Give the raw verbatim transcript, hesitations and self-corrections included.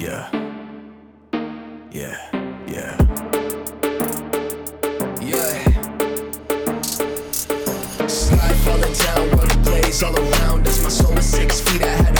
Yeah, yeah, yeah. Yeah. Sky falling down, run the blaze all around us. My soul is six feet, I had